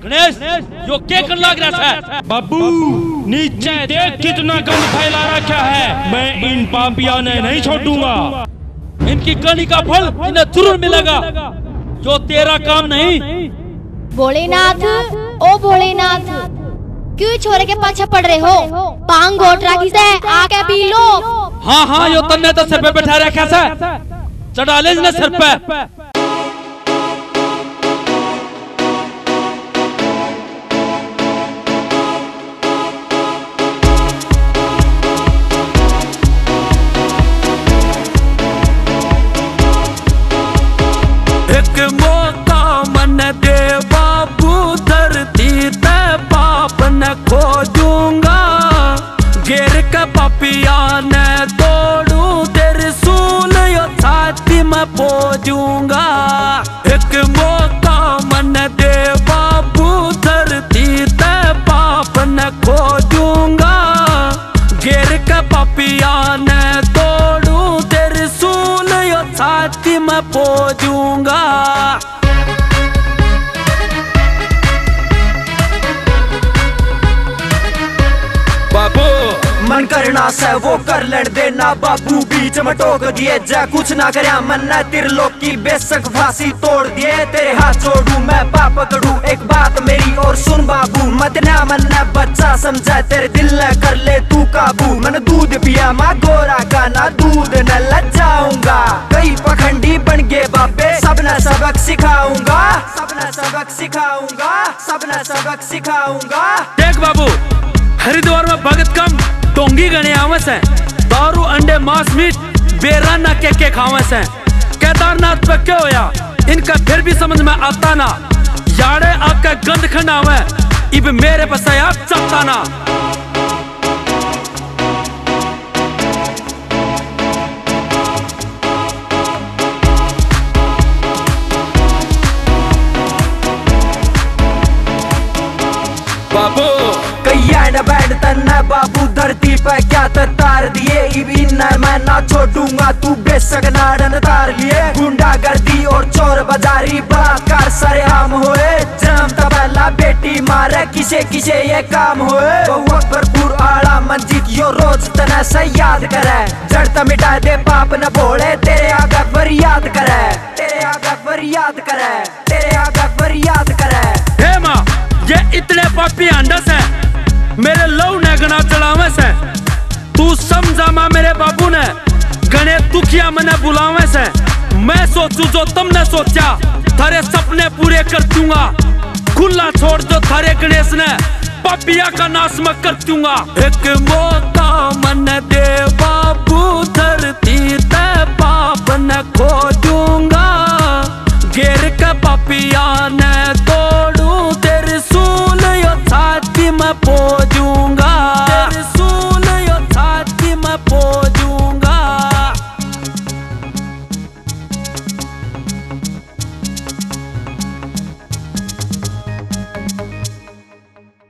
गणेश यो क्या कर लाग रहा है? बाबू नीचे देख कितना गंद फैला रखा है। मैं इन पापिया ने नहीं छोड़ूंगा। इनकी कहानी का फल इन्हें जरूर मिलेगा। जो तेरा काम नहीं। भोलेनाथ, ओ भोलेनाथ, क्यों छोरे के पाछे पड़ रहे हो? पांग घोट रखी से आके पी लो। हाँ हाँ यो तन्ने तो सिर पे बैठा रखा से चढ़ा ले इन्हें सिर पे। एक मौका मन दे बाबू, धरती ते पाप न खोजूंगा। गिर के पापिया ने तोड़ू तेरे सूल यो छाती में पोजूंगा। एक मौका मन दे बाबू, धरती ते पाप न खोजूंगा। गिर के पापिया ने तोड़ू तेरे सूल यो छाती में पोजूंगा। बाबू मन करना से वो कर लड़ देना बाबू, बीच में टोक दिए जा कुछ ना करया मन न त्रिलोक की बेशक फांसी तोड़ दिए। तेरे हाथ जोड़ू मैं पाप करूँ, एक बात मेरी और सुन बाबू, मत ना मन न बच्चा समझा, तेरे दिल न कर ले तू काबू। मन दूध पिया माँ गोरा का ना दूध न लजाऊंगा। कई पखंडी बन गए बाबे, सबने सबक सिखाऊंगा, सबने सबक सिखाऊंगा, सबने सबक सिखाऊंगा। देख बाबू, हरिद्वार में भगत कम टोंगी गणे आवस है, दारू अंडे मांस मीट बेराना के खावस है। केदारनाथ पे क्या होया इनका फिर भी समझ में आता ना। यारे आपका गंद खंडावे इब मेरे पास आप चलता ना। बाबू कैया न बैठ तन्ना बाबू, धरती पे क्या तार दिए। इबिन मैं ना छोड़ूंगा, तू बेशक नाड़न तार लिए। गुंडागर्दी और चोर बाजारी बलात्कार सरेआम होए। जन्म तबला बेटी मारे किसे किसे ये काम होए। बहुत भरपूर आड़ा मंजित यो रोज तना से याद करे। जड़ मिटा दे पाप न बोले, तेरे आगे पर याद करे, तेरे आगे पर याद करे, तेरे आगे पर याद करे। हे माँ, ये इतने पापी अंडस है, मेरे लव ने गना चढ़ावे से। तू समझा माँ मेरे बाबू ने गणे दुखिया मने बुलावे से। मैं सोचू जो तुमने सोचा, थारे सपने पूरे कर दूंगा। खुला छोड़ दो थारे गणेश ने, पापिया का नाश मैं कर दूंगा। एक मौका मन दे बाबू, धरती ते पाप न खोजूंगा। गिर के पापिया ने तोड़ू तेरे सूल यो छाती में